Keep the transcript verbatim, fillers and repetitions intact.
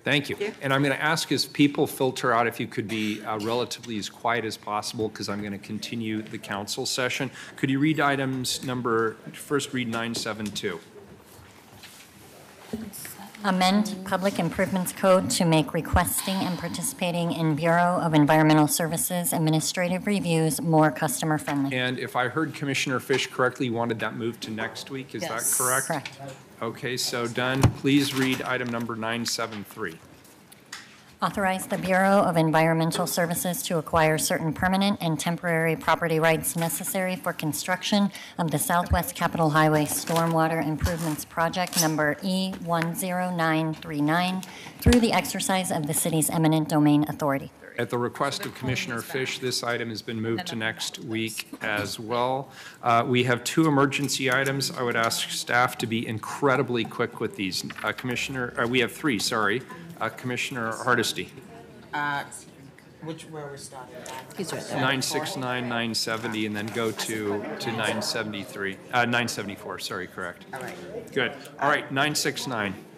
Thank you. And I'm going to ask as people filter out if you could be uh, relatively as quiet as possible because I'm going to continue the council session. Could you read items number, first read nine seven two. Amend Public Improvements Code to make requesting and participating in Bureau of Environmental Services administrative reviews more customer friendly. And if I heard Commissioner Fish correctly, you wanted that moved to next week. Is Yes. that correct? Correct. Okay, so done. Please read item number nine seven three. Authorize the Bureau of Environmental Services to acquire certain permanent and temporary property rights necessary for construction of the Southwest Capitol Highway Stormwater Improvements Project number E one zero nine three nine through the exercise of the city's eminent domain authority. At the request of Commissioner Fish, this item has been moved to next week as well. Uh, we have two emergency items. I would ask staff to be incredibly quick with these. Uh, Commissioner, uh, we have three, sorry. Uh, Commissioner Hardesty. Uh, which, where we're starting? He's right there. nine sixty-nine, nine seventy, and then go to, to nine seventy-three, uh, nine seventy-four, sorry, correct. All right. Good. All right, nine sixty-nine.